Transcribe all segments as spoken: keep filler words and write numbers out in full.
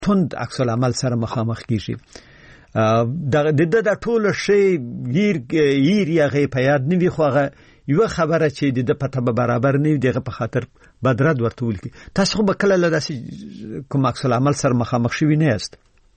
توند عکس العمل سره مخامخ کیږي. د د د ټول شی غیر غیر یغه په یاد نه وی خوغه یو خبره چې د پته به برابر نه دیغه په خاطر بدرد ورته ول کی. تاسو خو به کله لداسې کوم عکس العمل سره مخامخ شوی نه است؟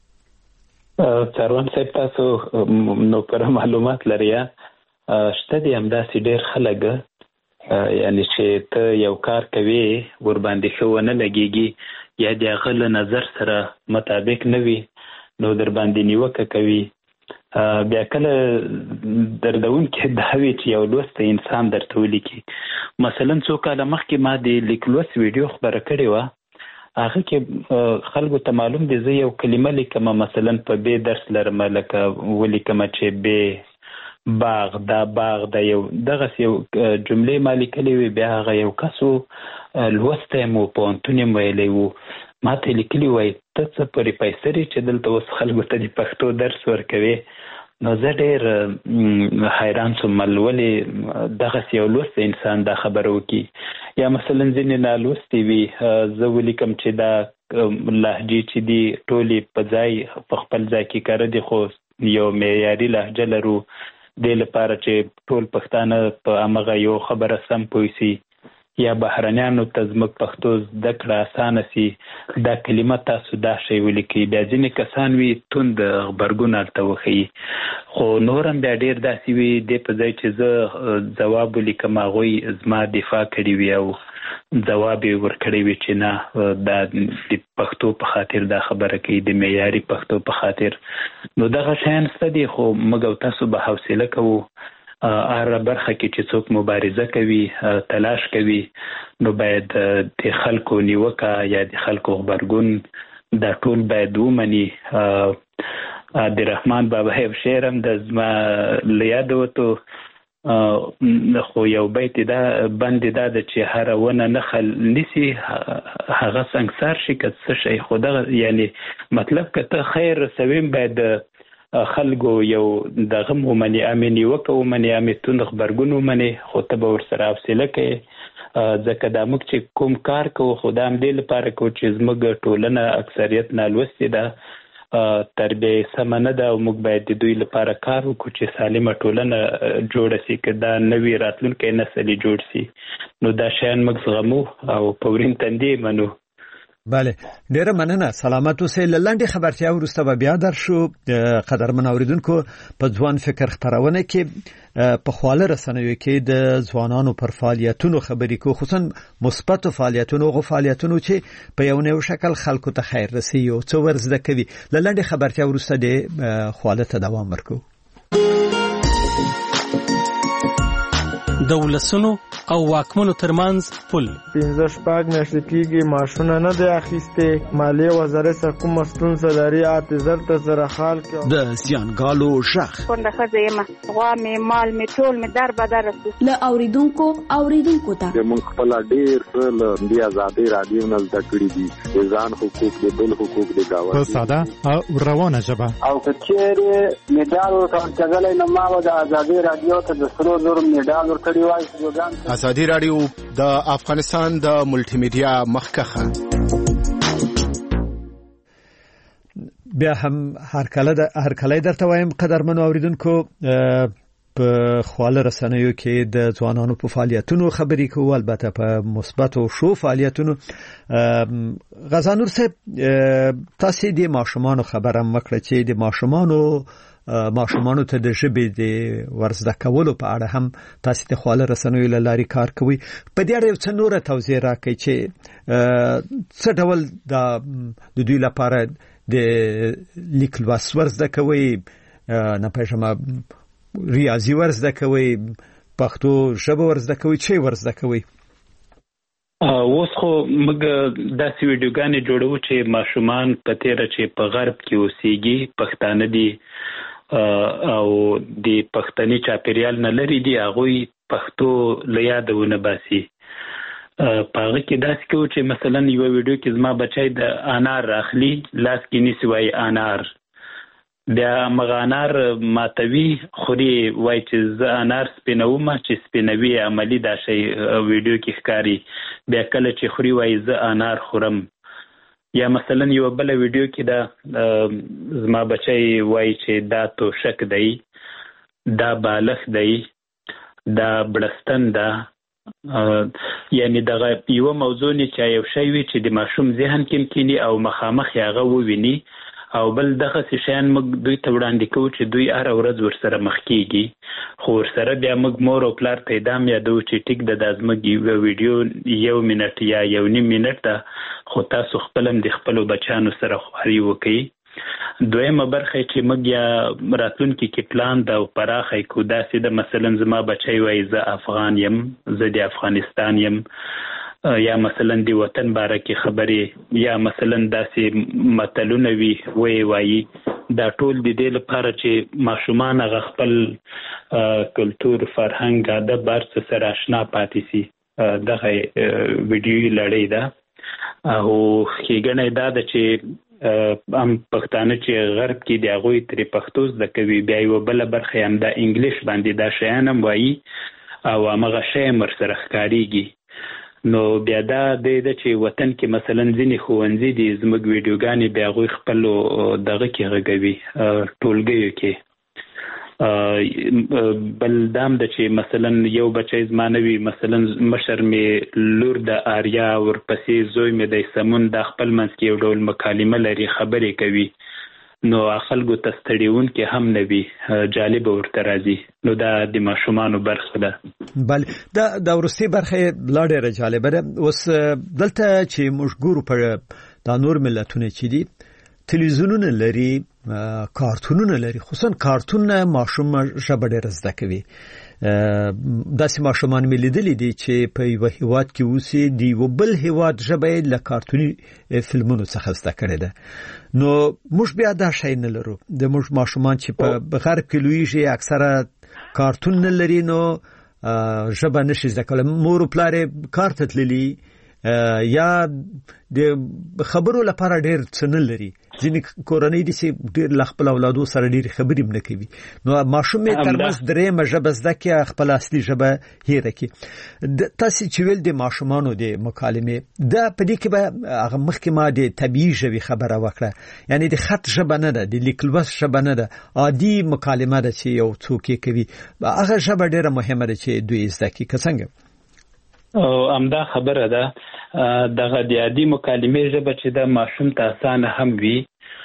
څاروان صاحب تاسو نو پر معلومات لري شته دي همداسې ډېر خلک یعنی چې ته یو کار کوي ور باندې خو نه لګيږي یا د غل نظر سره مطابق نه وي نو در باندې نیوکه کوي. بیا کله دردون کې د هوی چې یو لوست انسان درته ولیکي. مثلا څو کاله مخکې ما د لیکلوس ویډیو خبره کړې وه، هغه کې خلکو ته معلوم دي زه یو کلمه لیکم مثلا په بې درس لرم لکه ولیکم چې بې باغ دا باغ دا یو دغه یو جملې ما لیکلې وي، بیا هغه یو کسو لوستی مو پوهنتون یې ویلی وو ما ته لیکلي وای ته څه پرې پیسري چې دلته اوس خلکو ته د پښتو درس ورکوي. نو زه ډېر حیران شوم ولې دغسې یو لوستی انسان دا خبره وکړي. یا مثلا ځینې نالوستي وي زه ولیکم چې دا لهجې چې دي ټولې په ځای په خپل ځای کې کاره دي خو یو معیاري لهجه لرو دې لپاره چې ټول پښتانه په همغه یو خبره سم پوه سي یا بهرنیانو ته زموږ پښتو زده کړه اسانه سي دا کلمه تاسو دا شی ولیکئ. بیا ځینې کسان وي توند غبرګون هلته وښیي خو نور هم بیا ډېر داسې وي دې په ځای چې زه ځواب ولیکم هغوی زما دفاع کړې وي او ځواب یې ورکړی وي چې نه دا د پښتو په خاطر دا خبره کوي د معیاري پښتو په خاطر. نو دغه شیان شته دي خو موږ او تاسو به حوصله کوو هر برخه کې چې څوک مبارزه کوي تلاش کوي نو باید د خلکو نیوکه یا د خلکو غبرګون دا ټول باید ومني. د رحمان بابا یو شعر هم د زما له یاده وتو خو یو بیت دا بند دا ده چې هره ونه نخل نیسي هغه سنګسار شي که څه شی خو دغه یعنی مطلب که ته خیر رسوي باید خلکو یو دغه ومني امې نیوکه ومني امې توند غبرګون ومني خو ته به ورسره حوصله کوې ځکه دا موږ چې کوم کار کوو خو دا همدې لپاره کوو چې زموږ ټولنه اکثریت نالوستې ده تربیه یې سمه نه ده او موږ باید د دوی لپاره کار وکړو چې سالمه ټولنه جوړه سي که دا نوي راتلونکی نسل یې جوړ سي. نو دا شیان موږ زغمو او په ورین تندې منو. بله ډیره مننه سلامت اوسئ. لنډې خبرتیا وروسته به بیا درشو. قدرمن اوریدونکو په ځوان فکر خپرونه کې په خواله رسنیو کې د ځوانانو پر فعالیتونو خبرې کوو خصوصا مثبت فعالیتونو او فعالیتونو چې په یو نوو شکل خلکو ته خیر رسي او څو ورزده کوي. لنډې خبرتیا وروسته د خواله ته دوام ورکو. دولسونو او واکمنو ترمنځ پل پنځه شپږ میاشتې کېږي معاشونه نه دی اخیستې. مالیې وزارت سره کومه ستونزه لري اته زر ته زره خال کې د زیانګالو شخ کونډه ښځه یم غوا مې مال مې ټول مې در بدر رسي له اوریدونکو اوریدونکو ته موږ خپل ډېر څه له دې ازادي رادیو نه زده کړي دي د ځان حقوق د بل حقوق د گاونډي په ساده او روانه ژبه او کچېرې میډال ورکړل نو ما د ازادي رادیو ته د سرو زر میډال ورکړی وای. ازادي رادیو د افغانستان د ملټي میډیا مخکخه بیا هم هر کله د هر کله درته وایم قدرمن اوریدونکو په خواله رسنیو کې د ځوانانو په فعالیتونو خبرې کوو البته په مثبت او شو فعالیتونو. غزانور صاحب تاسو د ماشومان خبره مکړه چې د ماشومانو ماشومانو ته د ژبې د ورزده کولو په اړه هم تاسو د خواله رسنیو له لارې کار کوي. په دې اړه یو څه نوره توضیح راکړئ چې څه ډول د دوی لپاره د لیک لوست ورزده کوي نه پېژنم ریاضي ورزده کوي پښتو ژبه ورزده کوي چې ورزده کوي. اوس خو موږ داسې ویډیوګانې جوړو چې ماشومان په تیره چې په غرب کې اوسېږي پښتانه دي او د پښتني چاپیریال نه لري دي هغوی پښتو له یاده ونه باسي. په هغه کې داسې کوو چې مثلا یوه ویډیو کې زما بچی د انار راخلي لاس کې نیسي وایي انار بیا مغه انار ماتوي خوري وای چې زه انار سپینوم چې سپینوي عملی دا شی ویډیو کې ښکاری بیا کله چې خوري وای زه انار خورم یا مثلا یو بل ویډیو کې دا زما بچی وایي چې دا توشک دی، دا بالغ دی، دا بړستن ده، یعنی دغه یو موضوع نه چې یو شی وي چې د ماشوم ذهن کې کینی او مخامخ هغه وویني، او بل دغه شیان موږ دوی ته وړاندې کوو چې دوی هر ورځ ورسره مخ کیږي، خو ورسره بیا موږ مور او پلار ته ادام یادو چې ټیک د د زموږ یو ویډیو یو منټ یا یو نیم منټ ده، خو تاسو خپل هم د خپلو بچیانو سره خواري وکړئ. دویمه برخه چې موږ یا راتلونکي کې پلان ده او پراخه کو داسې د مثلا زما بچی وایي زه افغان یم، زه د افغانستان یم، یا مثلا د وطن باره کې خبرې، یا مثلا داسې متلونه وي وایي وایي، دا ټول د دې لپاره چې ماشومان هغه خپل کلتور، فرهنګ، ادب هر څه سره اشنا پاتې سي. دغه ویډیو لړۍ ده او ښېګڼه دا ده چې هم پښتانه چې غرب کې د هغوی ترې پښتو زده کوي، بیا یوه بله برخه هم د انګلیش باندې دا شیان هم وایي او همغه شی هم ورسره ښکارېږي. نو بیا دا دی ده چې وطن کې مثلا ځینې ښوونځي دي زموږ ویډیوګانې بیا هغوی خپلو دغه کې غږوي، ټولګیو کې. بل دام ده چې مثلا یو بچی زما نه وي، مثلا مشر مې لور د آریا، ورپسې زوی مې د سمون، دا خپل منځ کې یو ډول مکالمه لري، خبرې کوي، نو خلکو ته ستړیونکې هم نه وي، جالبه ورته راځي. نو دا د ماشومانو برخه ده. بله دا د وروستۍ برخه لا ډېره جالبه ده. اوس دلته چې موږ ګورو په دا نور ملتونه چې دي تلویزیونونه لري، کارتونونه لري، خصوصا کارتون ماشوم ژبه ډېره زده کوي. داسې ماشومان مې لیدلي دي چې په یوه هیواد کې اوسي، د یوه بل هیواد ژبه یې له کارتوني فلمونو څخه زده کړې ده. نو موږ بیا دا شی نه لرو. د موږ ماشومان چې په غرب کې لویږي اکثره کارتون نه لري، نو ژبه نشي زده کولی. مور و پلار یې کار ته تللي یا د خبرو لپاره ډېر څه نه لري. ځینې کورنۍ دي چې ډېر له خپل اولادو سره ډېرې خبرې هم نه کوي، نو ماشوم یې ترمنځ درېیمه ژبه زده کړي، خپل اصلي ژبه هېره کړي. تاسې چې ویل د ماشومانو د مکالمې دا په دې کې به هغه مخکې ما د طبیعي ژبې خبره وکړه، یعنې د خط ژبه نه ده، د لیک لوست ژبه نه ده، عادي مکالمه ده چې یو څوک یې کوي. هغه ژبه ډېره مهمه ده چې دوی زده کړي. که څنګه؟ او امدا خبره ده، دغه د عادي مکالمې ژبه چې د ماشوم ته اسانه هم وي،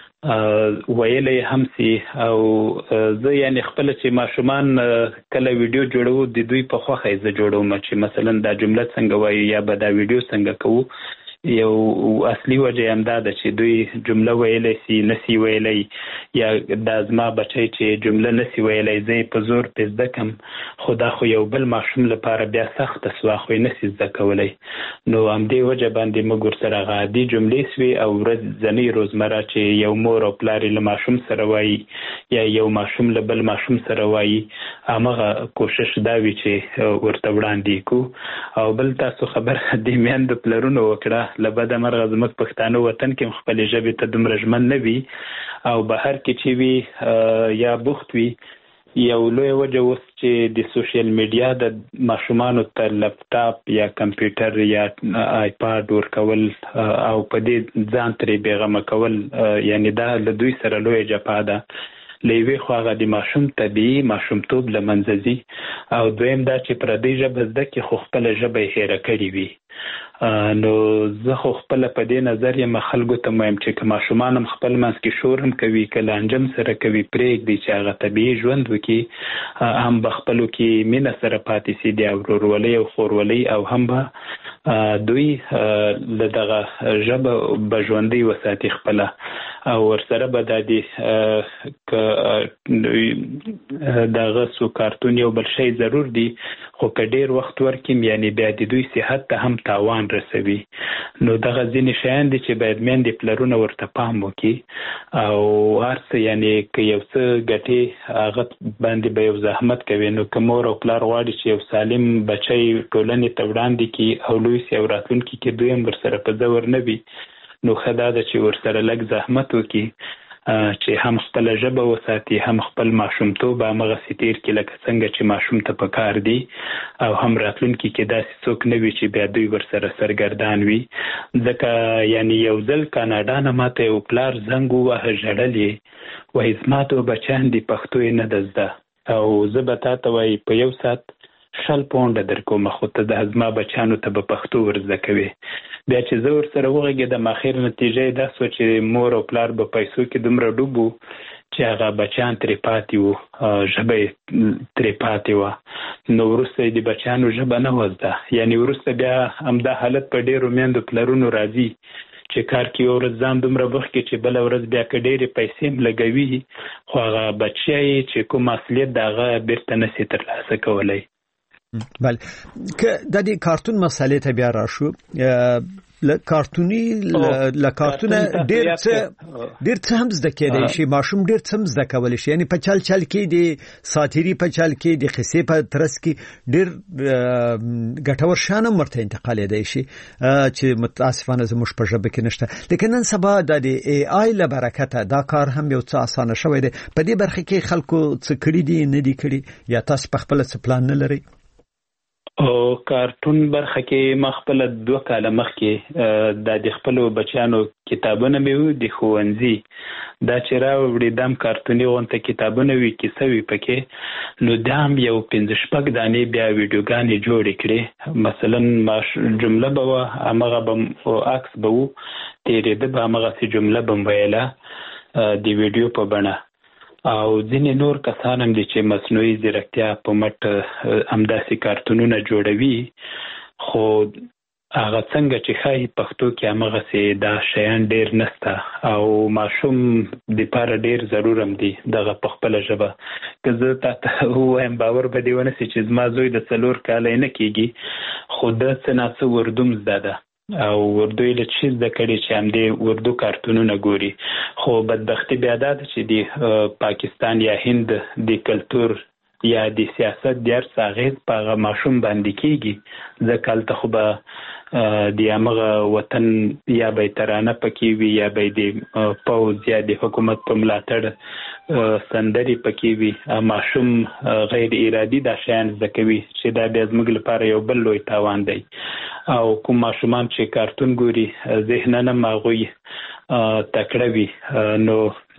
ویلی هم سي. او زه یعنی خپل چې ماشومان کله ویډیو جوړو د دوی په خوښه زه جوړوم چې مثلا دا جمله څنګه وایي یا به دا ویډیو څنګه کوو. یو اصلي وجه هم دا ده چې دوی جمله ویلی سي نسی ویلی، یا دا زما بچی چې جمله نسی ویلی زه یې په زور پې زده کم، خو دا خو یو بل ماشوم لپاره بیا سخته سوه، خو یې نسی زده کولی. نو همدې وجه باندې موږ ورسره هغه عادي جملې سوې او ورځنۍ روزمره چې یو مور او پلار یې له ماشوم سره وایي یا یو ماشوم له بل ماشوم سره وایي، همغه کوشش دا وي چې ورته وړاندې کو. او بل تاسو خبر د میندو پلرونو وکړه، له بده مرغه زموږ پښتانه وطن کې خپلې ژبې ته دومره ژمن نه وي، او بهر کې چې وي یا بوخت وي. یو لوی وجه اوس چې د سوشل میډیا د ماشومانو ته لپټاپ یا کمپیوټر یا آیپاډ ورکول او په دې ځان ترې بېغمه کول، یعنی دا له دوی سره لویه جفا ده. له یوې خوا هغه د ماشوم طبیعي ماشومتوب له منځه ځي، او دویم دا چې پردۍ ژبه زده کړي خو خپله ژبه یې هېره کړې وي. نو زه خو خپله په دې نظر یم خلکو ته وایم چې که ماشومان هم خپل منځ کې شور هم کوي، که لانجه هم سره کوي، پرېږدي چې هغه طبیعي ژوند وکړي، هم به خپلو کې مینه سره پاتې سي، د ورورولۍ او خورولۍ، او هم به دوی له دغه ژبه به ژوندۍ وساتي خپله. او ورسره به دا د دغه څو کارتون یو بل شی ضرور دي، خو که ډېر وخت ورکړي یعنې بیا د دوی صحت ته هم تاوان رسوي. نو دغه ځینې شیان دي چې باید میندې پلرونه ورته پام وکړي، او هر څه یعنې که یو څه ګټې هغه باندې به یو زحمت کوي. نو که مور او پلار غواړي چې یو سالم بچی ټولنې ته وړاندې کړي او لوی سي او راتلونکي کې دوی هم ورسره په زور نه وي، نو ښه دا ده چې ورسره لږ زحمت وکړي چې هم خپل ژبه وساتي هم خپل ماشومتوب هغه سیتیر کې لکه څنګه چې ماشوم ته پکار دی او هم راتلونکي کې داسې څوک نه وي چې بیا دوی ورسره سرګردان وي. ځکه یعنی یو ځل کاناډا نه ماته یو پلار زنګ ووهه ژړل وایي زما دوه بچیان دي پښتو یې نه ده زده او زه به تا ته وایي په یو ساعت شل پونډه در کوم خو ته د زما بچیانو ته به پښتو ورزده کوې. بیا چې زه ورسره وغږېدم اخر نتیجه یې دا سوه چې مور او پلار به پیسو کې دومره ډوب وو چې هغه بچیان ترې پاتې وو ژبه یې ترې پاتې وه. نو وروسته یې د بچیانو ژبه نه وه زده. یعنې وروسته بیا همدا حالت په ډېرو میندو پلرونو راځي چې کار کې یو ورځ ځان دومره بوخت کړي چې بله ورځ بیا که ډېرې پیسې هم لګوي خو هغه بچی یې چې کوم اصلیت د هغه بیرته نسي ترلاسه کولی. بله که د دې کارتون مسئلې ته بیا راشو کارتونی له کارتونه ډېر څه ډېر څه هم زده کېدای شي ماشوم ډېر څه هم زده کولی شي یعنې په چل چل کې د ساتیري په چل کې د قصې په ترڅ کې ډېر ګټور شیان هم ورته انتقالېدای شي چې متاسفانه زموږ په ژبه کې نشته. لیکن نن سبا د ای آی له برکته دا کار هم یو څه اسانه شوی دی. په دې برخه کې خلکو څه کړي دي نه دي کړي یا تاسو په خپله څه پلان نه لرئ؟ او کارتون برخه کې ما خپل دوه کاله مخکې د د خپل بچیانو کتابونه مې وو د ښوونځي دا چې راوړي دام کارتوني غونته کتابونه وي کیسه وي پکې نو دام یو پنځه شپږ دانې بیا ویډیوګانې جوړې کړې. مثلا جمله به وه همغه به عکس به وو تېرېده به همغسې جمله به م ویله د ویډیو په بڼه او ځینې نور کسان هم دي چې مصنوعي ځیرکتیا په مټ همداسې کارتونونه جوړوي خو هغه څنګه چې ښایي پښتو کې همغسې دا شیان ډېر نسته او ماشوم دپاره ډېر ضرور هم دي دغه په خپله ژبه. که زه تا ته ووایم باور به دې ونه سي چې زما زوی د څلور کاله نه کېږي خو ده څه ناڅه اردو م زده ده او اردو یې له چې زده کړې چې همدې اردو کارتونونه ګوري. خو بدبختي بیا دا ده چې د پاکستان یا هند د کلتور یا د سیاست د هر څه اغېز په هغه ماشوم باندې کېږي ځکه هلته خو به د همغه وطن یا به یې ترانه پکې وي یا به یې د پوځ یا د حکومت په ملاتړ سندرې پکې وي ماشوم غیر ارادي دا شیان زده کوي چې دا بیا زموږ لپاره یو بل لوی تاوان دی. او کوم ماشومان چې کارتون ګوري ذهناً هم هغوی تکړه وي نو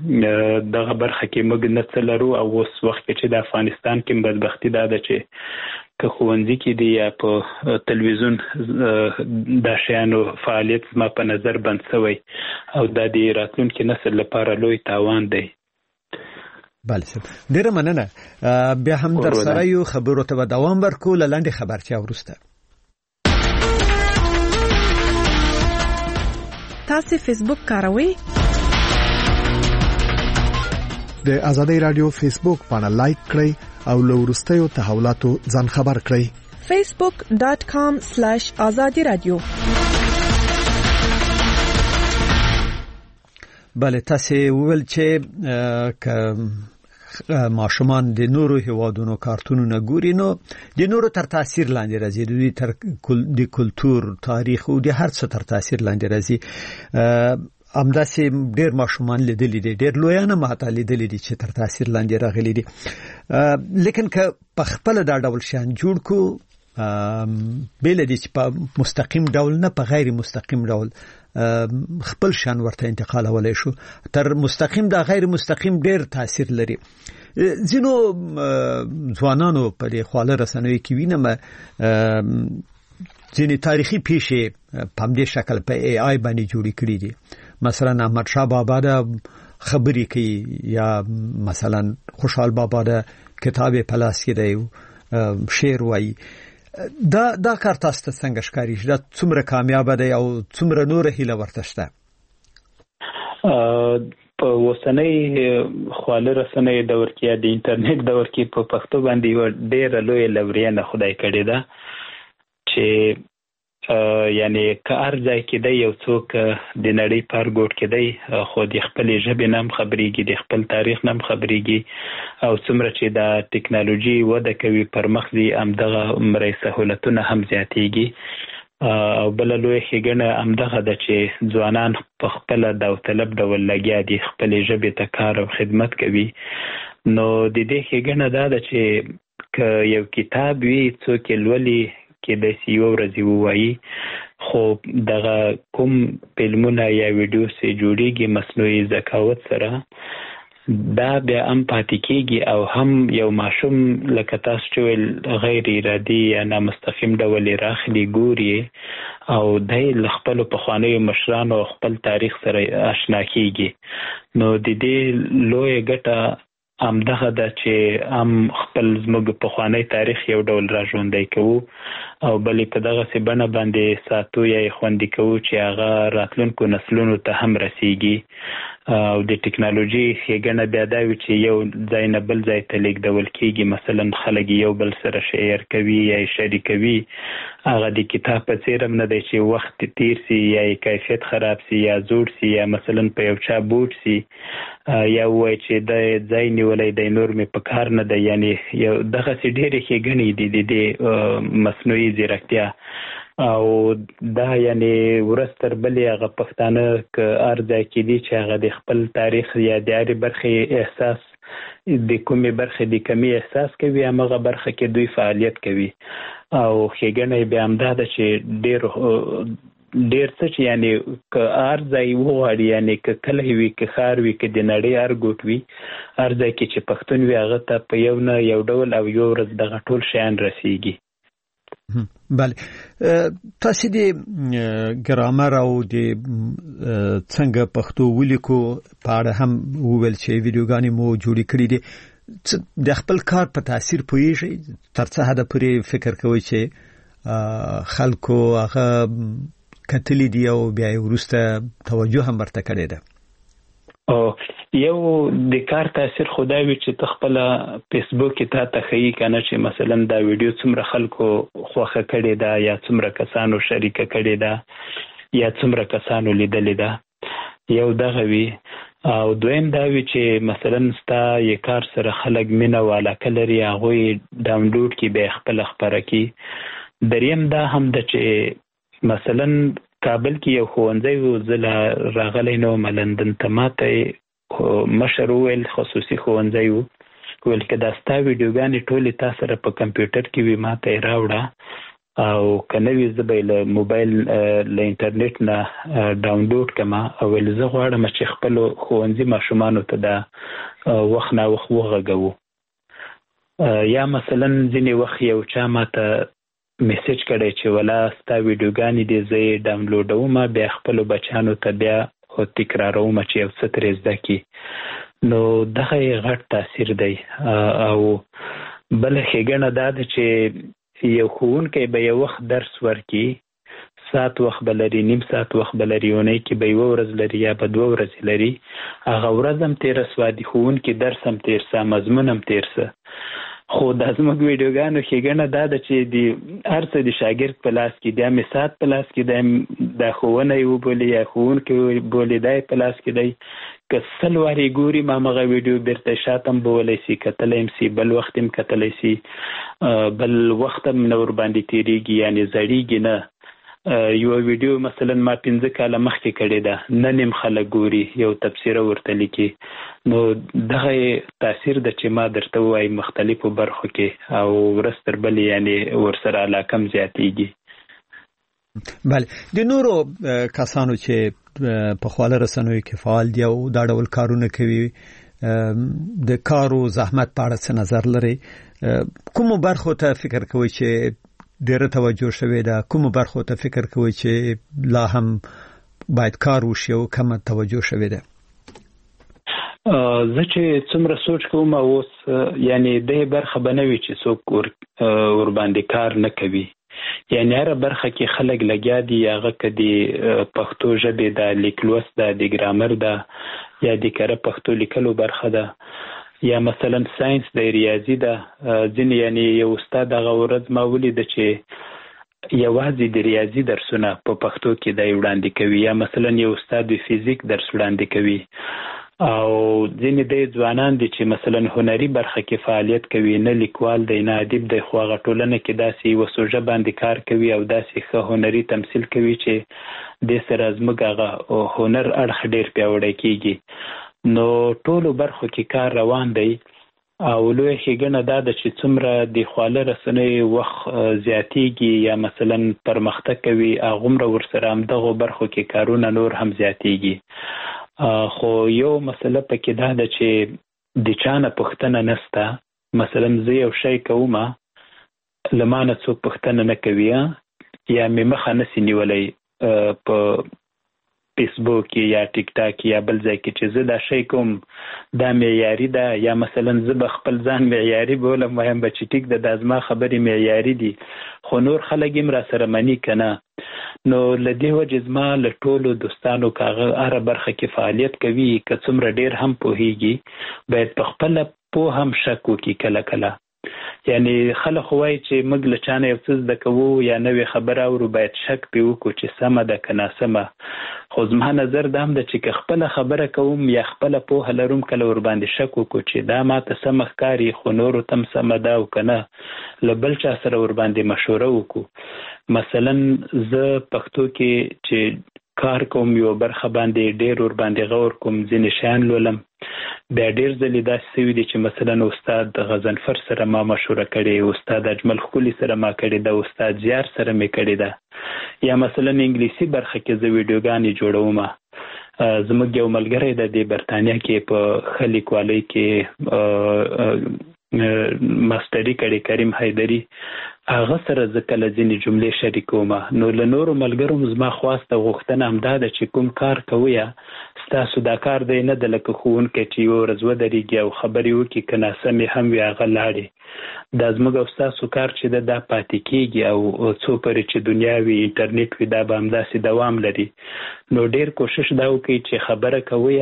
دغه برخه کې موږ نه څه لرو او اوس وخت کې چې د افغانستان کې بدبختي دا ده چې که ښوونځي کې دي یا په تلویزیون دا شیانو فعالیت زما په نظر بند شوی او دا د راتلونکي نسل لپاره لوی تاوان دی. بله صاحب ډېره مننه. بیا هم در سره یو خبرو ته به دوام ورکو له لنډې خبرتیا وروسته. تاسو فیسبوک کاروئ؟ د آزادۍ رادیو فیسبوک باندې لایک کړئ او له وروستیو تحولاتو ځان خبر کړئ. facebook dot com slash azadi radio. بله تاسو ویل چې ک ماشومان د نورو هیوادونو کارتونونه ګوري نو د نورو تر تاثیر لاندې راځي د تر د کلتور تاریخ او د هر څه تر تاثیر لاندې راځي. همداسې ډېر ماشومان لیدلي دي ډېر لویان هم حتی لیدلي دي چې تر تاثیر لاندې راغلي دي. لیکن که په خپله دا ډول شیان جوړ کو بیل دي چې په مستقیم ډول نه په غیر مستقیم ډول خپل شان ورته انتقالولای شو تر مستقیم دا غیر مستقیم ډیر تاثیر لري. ځینو ځوانانو په دې خواله رسنوي کې وینم ځینې تاریخي پیښې په همدې شکل په ای آی باندې جوړې کړي دي. مثلا احمد شاه بابا دا خبرې کوي یا مثلا خوشحال بابا دا کتاب په لاس کې دی شعر وایي. دا دا کار تاسو ته څنګه ښکاري دا څومره کامیاب دی او څومره نور هیله ورته شته؟ په اوسنۍ خواله رسنۍ دور کې یا د انټرنیټ دور کې په پښتو باندې یوه ډېره لویه لورینه خدای کړې ده چې یعنی که هر ځای کې دی یو څوک د نړۍ په هر ګوټ کې دی خو د خپلې ژبې نه هم خبرېږي د خپل تاریخ نه هم خبرېږي او څومره چې د ټکنالوژي وده کوي پرمخ ځي همدغه مرۍ سهولتونه هم زیاتېږي. او بل لوی ښېګڼه همدغه ده چې ځوانان په خپله داوطلب ډول لګیا دي، خپلې ژبې ته کار او خدمت کوي. نو د دې ښېګڼه دا ده چې که یو کتاب وي څوک یې لولي کېدای شي یوه ورځ یې ووایي، خو دغه کوم فلمونه یا ویډیوز چې جوړېږي مصنوعي ذکاوت سره دا بیا هم پاتې کېږي او هم یو ماشوم لکه تاسو چې ویل غیر ارادي یا نامستقیم ډول یې راخلي ګوري او دی له خپلو پخوانیو مشرانو او خپل تاریخ سره اشنا کېږي. نو د دې لویه ګټه همدغه ده چې هم خپل زموږ پخوانی تاریخ یو ډول را ژوندی کوو او بلې په دغسې بڼه باندې ساتو یا یې خوندي کوو چې هغه راتلونکو نسلونو ته هم رسیږي. او د ټکنالوژي ښېګڼه بیا دا وي چې یو ځای نه بل ځای ته لیږدول کېږي، مثلا خلک یو بل سره شیر کوي یا یې شریکوي. هغه د کتاب په څېر هم نه دی چې وخت تیر سي یا یې کیفیت خراب سي یا زوړ سي یا مثلا په یو چا بوټ سي یا ووایي چې د ځای نیولی دی نور مې په کار نه دی. یعنې یو دغسې ډېرې ښېګڼې دي د دې مصنوعي ځیرکتیا او دا یعنې ورځ تر بلې هغه پښتانه که هر ځای کې دي چې هغه د خپل تاریخ یا د هرې برخې احساس د کومې برخې د کمی احساس کوي همغه برخه کې دوی فعالیت کوي. او ښېګڼه یې بیا همدا ده چې ډېر ډېر څه چې یعنې که هر ځای وغواړي، یعنې که کلی وي که ښار وي که د نړۍ هر ګوټ وي، هر ځای کې چې پښتون وي هغه ته په یو نه یو ډول او یو ورځ دغه ټول شیان رسیږي. بله، تاسو د ګرامر او د څنګه پښتو ولیکو په اړه هم وویل چې ویډیوګانې مو جوړې کړې دي. د خپل کار په تاثیر پوهیږئ؟ تر څه حده پورې فکر کوئ چې خلکو هغه کتلی دی او بیا وروسته توجه هم ورته کړې ده؟ یو د کار تاثیر خو دا وي چې ته خپله فیسبوک کې تا ته ښیي که نه چې مثلا دا ویډیو څومره خلکو خوښه کړې ده یا څومره کسانو شریکه کړې ده یا څومره کسانو لیدلې ده. یو دغه وي. او دویم دا وي چې مثلا ستا یې کار سره خلک مینه او علاقه لري، هغوی ډاونلوډ کړي بیا خپله خپره کړي. دریم دا هم ده چې مثلا کابل کې یو ښوونځی و، زه راغلی نه وم لندن ته، ما ته مشر وویل خصوصي ښوونځی و، ویل که دا ستا ویډیوګانې ټولې تا سره په کمپیوټر کې وي ما ته یې راوړه او که نه وي زه به یې له موبایل له انټرنیټ نه ډاونلوډ کړم او ویل زه غواړم چې خپلو ښوونځي ماشومانو ته دا وخت ناوخت وغږوو. یا مثلا ځینې وخت یو چا ما ته میسیج کړی چې ولا ستا ویډیوګانې دي زه یې ډاونلوډوم بیا خپلو بچیانو ته بیا تکراروم چې یو څه ترې زده کړي. نو دغه یې غټ تاثیر دی. او بله ښېګڼه دا ده چې یو ښوونکی به یو وخت درس ورکړي، ساعت وخت به لري، نیم ساعت وخت به لري، اونۍ کې به یوه ورځ لري یا به دوه ورځې لري، هغه ورځ هم تېره سوه، د ښوونکي درس هم تېر سه، مضمون هم تېر سه. خو دا زموږ ویډیوګانو ښېګڼه دا ده چې د هر څه د شاګرد په لاس کې دی، هم ساعت په لاس کې دی، دا ښوونه یې وبولي یا ښوونکی بولي دا یې په لاس کې دی. که سل وارې ګوري همغه ویډیو بیرته شاته هم بولی سي، کتلی هم سي، بل وخت هم کتلی سي، بل وخت هم نه ورباندې تېرېږي، یعنې زړېږي نه. یوه ویډیو مثلا ما پنځه کاله مخکې کړې ده، نن هم خلک ګوري، یو تبصره ورته لیکي. نو دغه تاثیر ده چې ما درته ووایي مختلفو برخو کې او ورځ تر بلې یعنې ورسره علاقه هم زیاتېږي. بله، د نورو کسانو چې په خواله رسنیو کې فعال دي او دا ډول کارونه کوي، د کارو زحمت په اړه څه نظر لري؟ کومو برخو ته فکر کوئ چې ډېره توجه شوې ده؟ کومو برخو ته فکر کوئ چې لا هم باید کار وشي او کمه توجه شوې ده؟ زه چې څومره سوچ کوم اوس یعنې دې برخه به نه وي چې څوک ورباندې کار نه کوي. یعنې هره برخه کې خلک لګیا دي، هغه که د پښتو ژبې ده، لیک لوست ده، د ګرامر ده یا د کره پښتو لیکلو برخه ده، یا مثلا ساينس د ریاضي ده. ځینې یعنې یو استاد هغه ورځ ما ولیده چې یوازې د ریاضي درسونه په پښتو کې دی وړاندې کوي، یا مثلا یو استاد د فزیک درس وړاندې کوي. او ځینې د ځوانان دي چې مثلا هنري برخه کې فعالیت کوي، نه لیکوال دی نه ادیب دی، خو هغه ټولنه کې داسې یوه سوژه باندې کار کوي او داسې ښه هنري تمثیل کوي چې دې سره زموږ هغه هنر اړخ ډېر پیاوړی کېږي. نو ټولو برخو کې کار روان دی او لویه ښېګڼه دا ده چې څومره د خواله رسنیو وخت زیاتېږي یا مثلا پرمختګ کوي، هغومره ورسره همدغو برخو کې کارونه نور هم زیاتېږي. خو یو مسله پکې دا ده چې د چا نه پوښتنه نشته. مثلا زه یو شی کومه، له ما نه څوک پوښتنه نه کوي یا مې مخه نسي نیولی په فیسبوک یا ټیک ټاک یا بل ځای کې چې زه دا شی کوم دا معیاري ده، یا مثلا زه به خپل ځان معیاري بولم وایم به چې ټیک ده دا زما خبرې معیاري دي، خو نور خلک هم را سره مني که نه. نو له دې وجې زما له ټولو دوستانو که هغه هره برخه کې فعالیت کوي که څومره ډېر هم پوهېږي باید په خپله پوه هم شک وکړي کله کله. یعنی خلک خو وایي چې موږ له چا نه یو څه زده کوو یا نوې خبره اورو باید شک پرې وکړو چې سمه ده که ناسمه. خو زما نظر دا هم ده چې که خپله خبره کوم یا خپله پوهه لروم کله ورباندې شک وکړو چې دا ماته سمه ښکاري خو نورو ته هم سمه ده او که نه له بل چا سره ورباندې مشوره وکړو. مثلا زه پښتو کې چې کار کوم یو برخه باندې ډېر ورباندې غور کوم، ځینې شیان لولم. بیا ډېر ځلې داسې شوي دي چې مثلا استاد غضنفر سره ما مشوره کړې، استاد اجمل ښکلي سره ما کړې ده، استاد زیار سره مې کړې ده. یا مثلا انګلیسي برخه کې زه ویډیوګانې جوړوم. زموږ یو ملګری ده د برطانیه کې په ښه لیکوالۍ کې ماستري کړې، کریم حیدري، هغه سره زه کله ځینې جملې شریکوم. نو له نورو ملګرو زما خواسته غوښتنه همدا ده چې کوم کار کوئ ستاسو دا کار دی نه ده لکه ښوونکی چې یوه ورځ ودرېږي او خبرې وکړي که ناسمې هم وي هغه لاړې. دا زموږ او ستاسو کار چې ده دا پاتې کېږي او څو پورې چې دنیا وي انټرنیټ وي دا به همداسې دوام لري. نو ډېر کوشش دا وکړئ چې خبره کوئ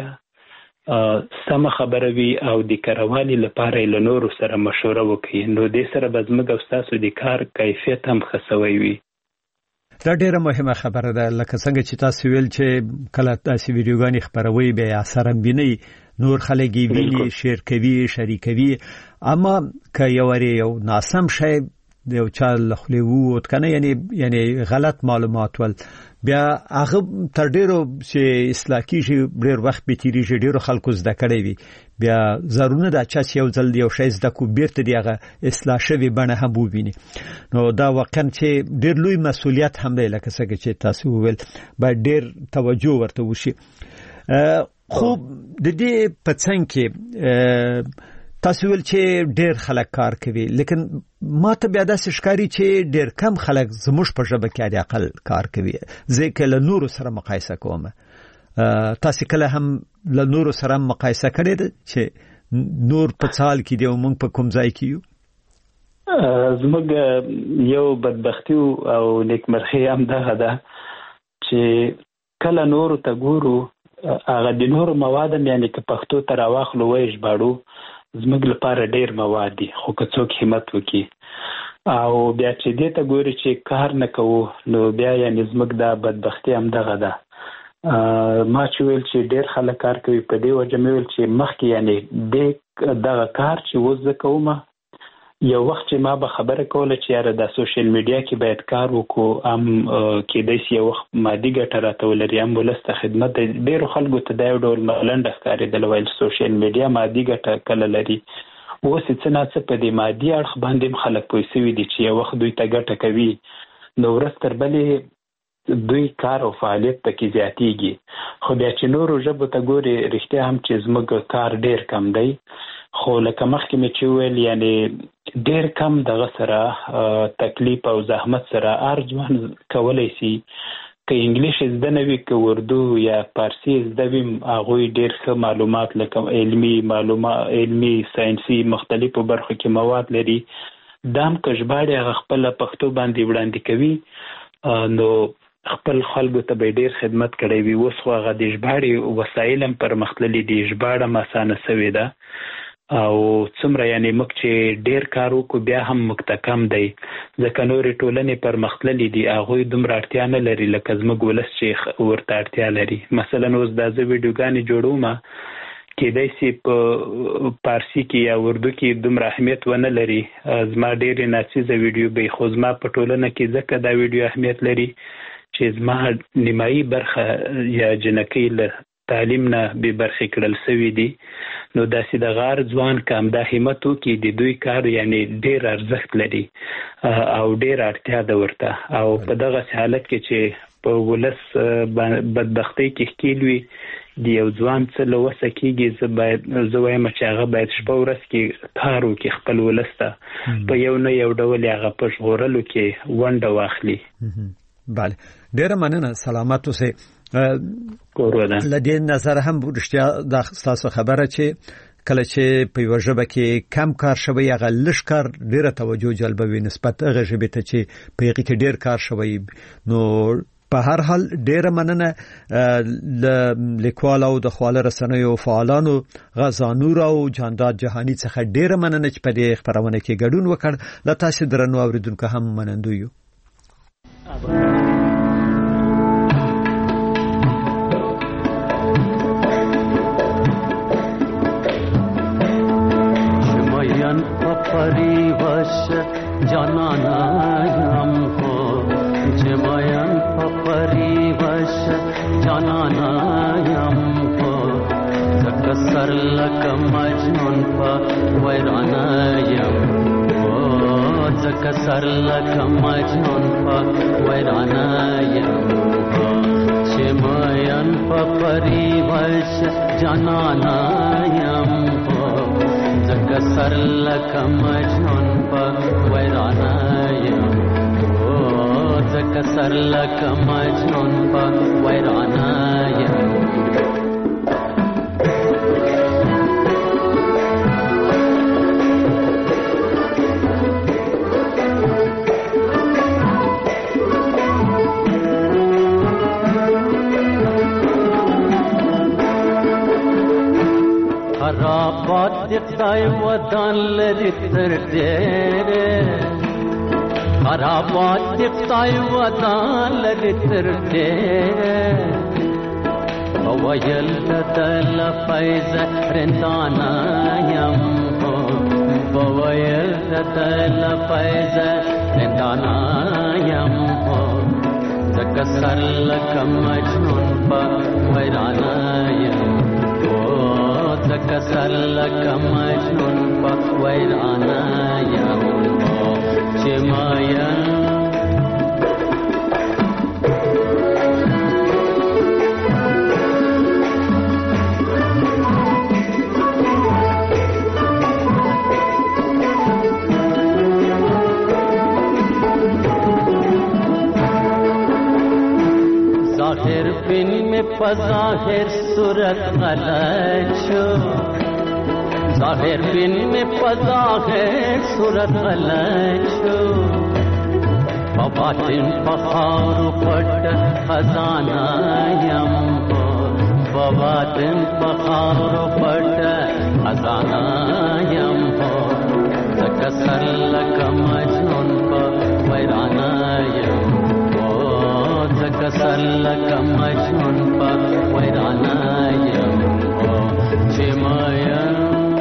سمه خبره وي او د کروالي لپاره له نورو سره مشوره وکړي. نو دې سره به زموږ او ستاسو د کار کیفیت هم ښه سوی وي. دا ډیره مهمه خبره ده، لکه څنګه چې تاسو ویل چې کله تاسو ویډیوګانې خبروي به اثر هم ویني، نور خلک یې ویني، شیر کوي، شریکوي. اما که یو یو ناسم شی یو چا له خولې ووت کنه، یعنی یعنی غلط معلومات ول، بیا هغه تر ډیرو چې اصلاح کیږي ډیر وخت به تیریږي، ډیرو خلکو زده کړی وي، بیا ضروري ده چې یو ځل یو شی زده کو بیرته دیغه اصلاح شوی بڼه هم وویني. نو دا واقعا چې ډیر لوی مسؤلیت هم دی، لکه څنګه چې تاسو وویل باید ډیر توجه ورته وشي. خو د دې په څنګ کې تاسو ول چې ډیر خلک کار کوي، لیکن ما ته بیا داسې ښکاري چې ډیر کم خلک زموږ په ژبه کې د عقل کار کوي. زه کله نورو سره مقایسه کوم، تاسو کله هم له نورو سره مقایسه کړئ چې نور په څال کې دی او موږ په کوم ځای کې یو؟ زموږ یو بدبختی او نیکمرغي هم دغه ده چې کله نورو ته ګورو، هغه د نورو مواد هم یعنې که پښتو ته راواخلو ویې ژباړو زموږ لپاره ډیر مواد دي، خو که څوک همت وکړي او بیا چې دې ته ګوري چې کار نه کوو نو بیا یعنې زموږ دا بدبختي هم دغه ده. ما چې ویل چې ډیر خلک کار کوي، په دې وجه مې ویل چې مخکې یعنې دغه کار چې اوس زه کوم، یو وخت چې ما به خبره کوله چې یاره دا سوشل میډیا کې باید کار وکړو، هم کېدای شي یو وخت مادي ګټه راته ولري، هم ولس ته خدمت. ډېرو خلکو ته دا یو ډول ملنډه ښکارېدله، ویل سوشل میډیا مادي ګټه کله لري. اوس یې څه ناڅه په دې مادي اړخ باندې هم خلک پوه سوي دي چې یو وخت دوی ته ګټه کوي، نو ورځ تر بلې دوی کار او فعالیت پکې زیاتېږي. خو بیا چې نورو ژبو ته ګورې رښتیا هم چې زموږ کار ډېر کم دی. خو لکه مخکې مې چې ویل یعنې ډېر کم دغه سره تکلیف او زحمت سره هر ځوان کولی شي که انګلیش زده نه وي که اردو یا فارسي زده وي، هغوی ډېر ښه معلومات لکه علمي معلومات علمي ساینسي مختلفو برخو کې مواد لري. دا هم که ژباړې هغه خپله پښتو باندې وړاندې کوي نو خپل خلکو ته به ډېر خدمت کړی وي. اوس خو هغه د ژباړې وسایل هم پرمختللي دي، ژباړه هم اسانه سوې ده او څومره یعنې موږ چې ډېر کار وکړو بیا هم موږ ته کم دی، ځکه نورې ټولنې پرمختللي دي، هغوی دومره اړتیا نه لري لکه زموږ ولس چې ورته اړتیا لري. مثلا اوس دا زه ویډیوګانې جوړوم کېدای شي په پارسي کې یا اردو کې دومره اهمیت ونه لري. زما ډېرې ناڅیزه ویډیو به خو زما په ټولنه کې ځکه دا ویډیو اهمیت لري چې زما نیمایي برخه یا جنکۍ له تعلیم نه بې برخې کړل سوي دي. نو داسې د غار ځوان که همدا همت وکړي د دوی کار یعنې ډېر ارزښت لري او ډېر اړتیا ده ورته. او په دغسې حالت کې چې په ولس بدبختۍ کې ښکېل وي د یو ځوان څه له وسه کېږي، زه باید زه وایم چې هغه باید شپه ورځ کې کار وکړي خپل ولس ته په یو نه یو ډول یې هغه په ژغورلو کې ونډه واخلي. بله، ډېره مننه، سلامت اوسئ. له دې نظر هم رښتیا دا ستاسو خبره چې کله چې په یوه ژبه کې کم کار شوی هغه لږ کار ډېره توجه جلبوي نسبت هغه ژبې ته چې په هغې کې ډېر کار شوی. نو په هر حال ډېره مننه له لیکوال او د خواله رسنیو فعالانو غزانور او جانداد جهاني څخه ډېره مننه چې په دې خپرونه کې ګډون وکړ. له تاسو درنو اوریدونکو هم منندوی یو. شمایان پپری وش جانانایم هو شمایان پپری وش جانانایم هو زکه سر لکه مجنون په ویرانایم هو زکه سر لکه مجنون په ویرانایم هو شمایان پپری وش جانانایم هو زکه سر لکه مجنون په ویرانایم هو زکه سر لکه مجنون په ویرانایم. خرابات دی خدای ودان لري تر ډېره خرابات دی خدای ودان لري تر ډېره وویل دل فیض رندانا یم وویل دل فیض رندانا یم زکه سر لکه مجنون په ویرانا یم زکه سر لکه مجنون په ویرانا یم چې ماین ظاهر بن میں پظاہر صورت غلط شو ظاہر بن میں پظاہر صورت غلط شو بباطن پخار پٹ خزانہ یم ہو بباطن پخار پٹ خزانہ یم ہو زکه سر لکه مجنون په ویرانه یم زکه سر لکه مجنون په ویرانه یم چې مایم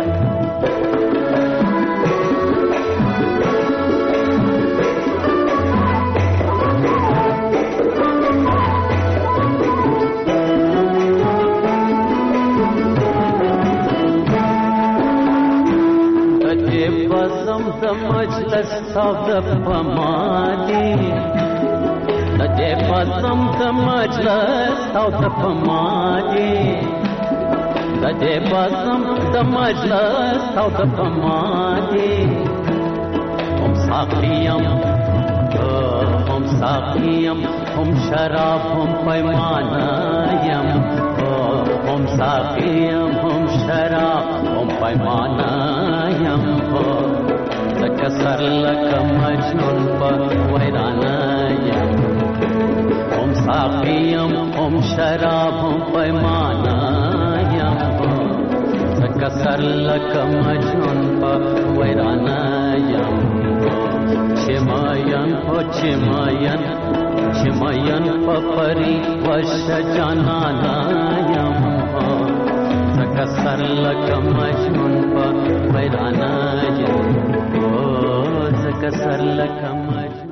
بزم د مجلس او د پمادي د دې بزم د مجلس او د پمادي د دې بزم د مجلس او د پمادي هم ساقیم هم ساقیم هم شراب هم پیمانه یم هم ساقیم هم شراب هم پیمانه یم زکه سر لکه مجنون په ویرانه یم هم ساقیم هم شراب هم پیمانه یم زکه سر لکه مجنون په ویرانه یم چې ماین هو چې ماین چې ماین په پری وش جانانه یم زکه سر لکه مجنون په میدان یم او زکه سر لکه مجنون